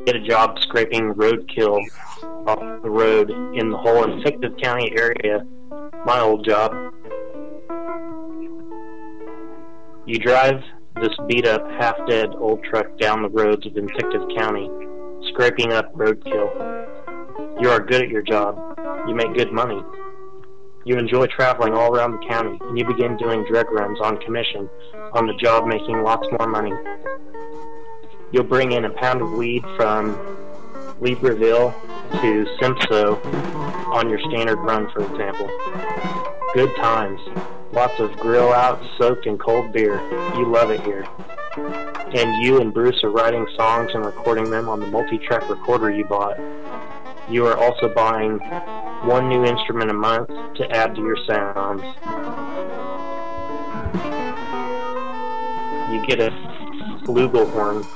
get a job scraping roadkill off the road in the whole Invictus County area. My old job. You drive this beat-up, half-dead old truck down the roads of Invictus County, scraping up roadkill. You are good at your job. You make good money. You enjoy traveling all around the county, and you begin doing drug runs on commission on the job, making lots more money. You'll bring in a pound of weed from Libreville to Simpso on your standard run, for example. Good times. Lots of grill out, soaked in cold beer. You love it here. And you and Bruce are writing songs and recording them on the multi-track recorder you bought. You are also buying one new instrument a month to add to your sounds. You get a flugelhorn.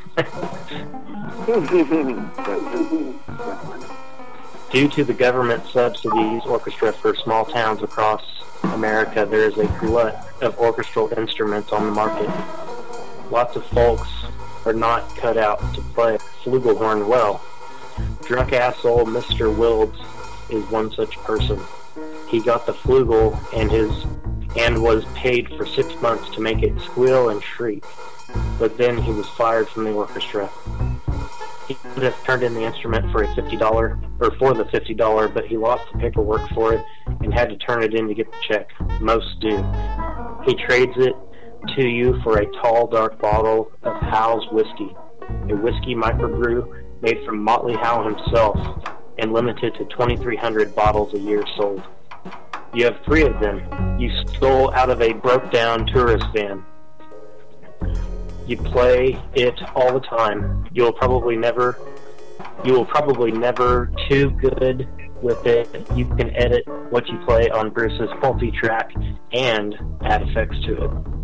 Due to the government subsidies orchestra for small towns across America, there is a glut of orchestral instruments on the market. Lots of folks are not cut out to play flugelhorn well. Drunk asshole Mr. Wilds is one such person. He got the flugel and was paid for 6 months to make it squeal and shriek. But then he was fired from the orchestra. He could have turned in the instrument for for the $50, but he lost the paperwork for it and had to turn it in to get the check. Most do. He trades it to you for a tall, dark bottle of Howe's whiskey, a whiskey microbrew made from Motley Howe himself and limited to 2,300 bottles a year sold. You have 3 of them. You stole out of a broke-down tourist van. You play it all the time. You will probably never too good with it. You can edit what you play on Bruce's multi-track and add effects to it.